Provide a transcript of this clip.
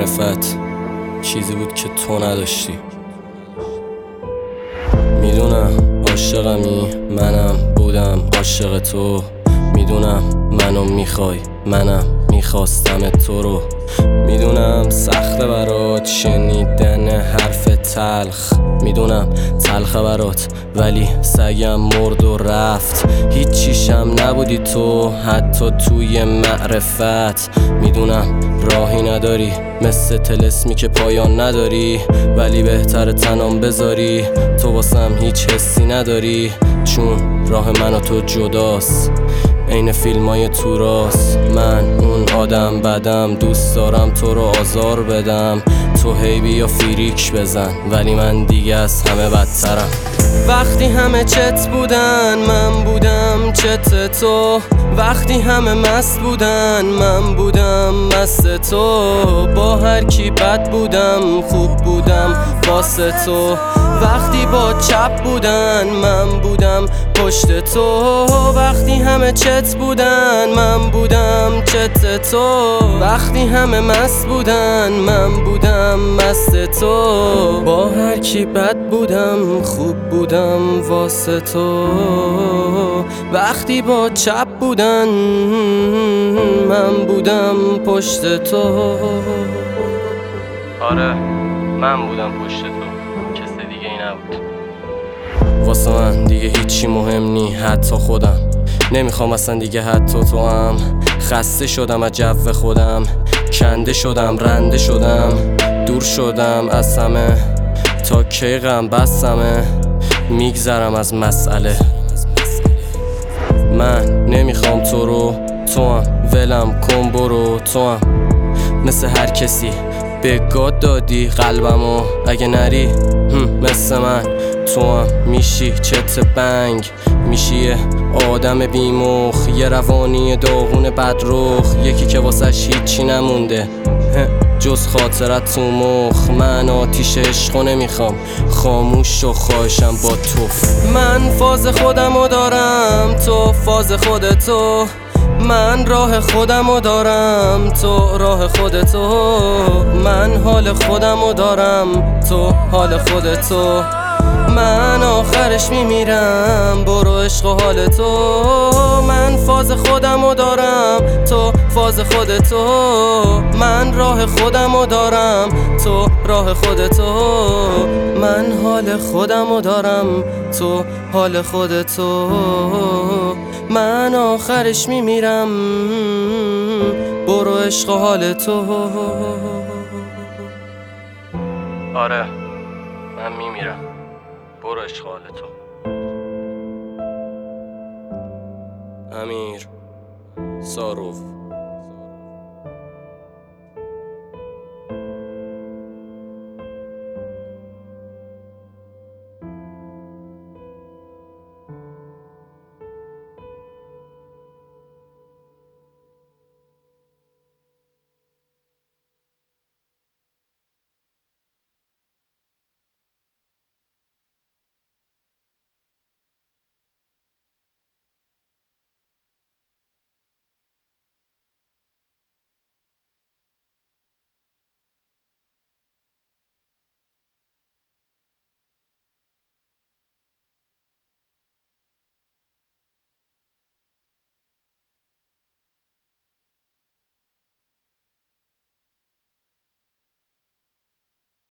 معرفت چیزی بود که تو نداشتی. میدونم عاشقمی، منم بودم عاشق تو. میدونم منو میخوای، منم میخواستم تو رو. میدونم سخته برات شنیدن حرف تلخ، میدونم تلخه برات ولی سگم مرد و رفت. هیچیشم نبودی تو حتی توی معرفت. میدونم راهی نداری مثل طلسمی که پایان نداری، ولی بهتر تنام بذاری. تو واسم هیچ حسی نداری چون راه من و تو جداست، عین فیلمای تو راست. من اون آدم بدم، دوست دارم تو رو آزار بدم. تو هی بیا فریک بزن ولی من دیگه از همه بدترم. وقتی همه چت بودن من بودم چت تو، وقتی همه مست بودن من بودم مست تو. با هر کی بد بودم خوب بودم واسه تو. وقتی با چپ بودن من بودم پشت تو، وقتی همه چت بودن من بودم چت تو. وقتی همه مست بودن من بودم مست تو. با هر کی بد بودم خوب بودم واسه تو. وقتی با چپ بودن من بودم پشت تو. آره من بودم پشت تو، کس دیگه ای نبود. واسه من دیگه هیچی مهم نی حتی خودم. نمیخوام اصلا دیگه حتی تو هم. خسته شدم از جو خودم، کنده شدم رنده شدم. دور شدم از همه تا کی غم بسمه. میگذرم از مسئله، من نمیخوام تو رو. تو هم ولم کن برو. تو هم مثل هر کسی به گاد دادی قلبمو، اگه نری مثل من تو هم میشی چت بنگ. میشی یه آدم بیمخ، یه روانی داغون بدرخ، یکی که واسش هیچی نمونده جز خاطرت تو مخ. من آتیش عشقو نمیخوام، خاموش و خواهشم با تو. من فاز خودمو دارم تو فاز خودتو، من راه خودمو دارم تو راه خودتو. من حال خودمو دارم تو حال خودتو. من آخرش میمیرم برو عشق و حال تو. من فاز خودمو دارم تو فاز خودتو. من راه خودمو دارم تو راه خودتو. من حال خودمو دارم تو حال خودتو. من آخرش میمیرم برو عشق و حال تو. آره من میمیرم برو عشق و حال تو. امیر ساروف.